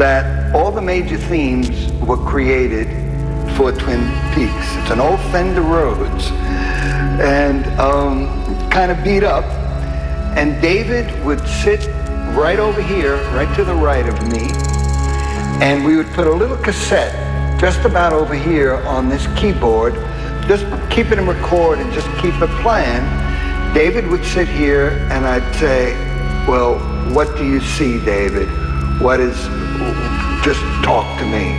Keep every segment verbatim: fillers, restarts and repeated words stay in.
that all the major themes were created for Twin Peaks. It's an old Fender Rhodes, and um, kind of beat up. And David would sit right over here, right to the right of me, and we would put a little cassette just about over here on this keyboard, just keep it in record and just keep it playing. David would sit here and I'd say, well, what do you see, David? What is, just talk to me.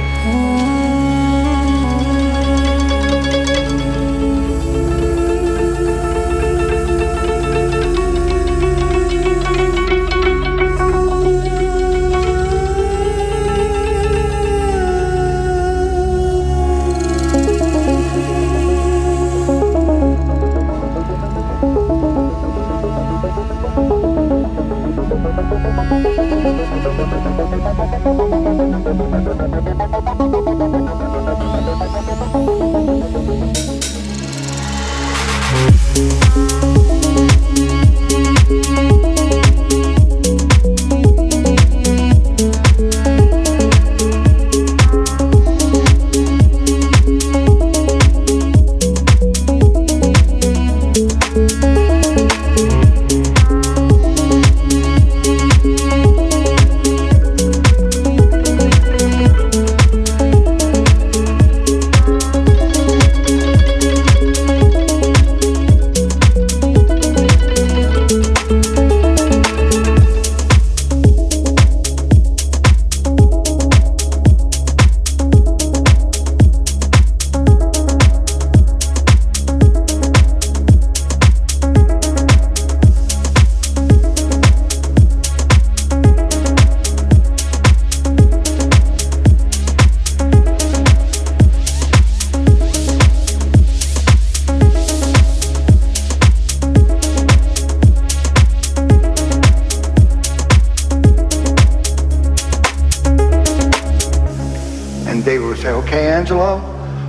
David would say, okay, Angelo,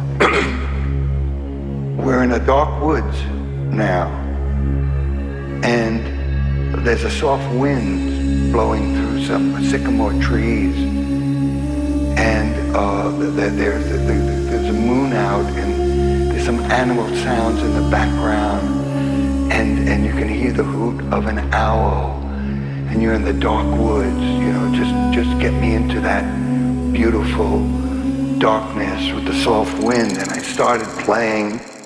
we're in the dark woods now, and there's a soft wind blowing through some sycamore trees, and uh, there's, there's a moon out, and there's some animal sounds in the background, and, and you can hear the hoot of an owl, and you're in the dark woods, you know, just, just get me into that beautiful darkness with the soft wind. And I started playing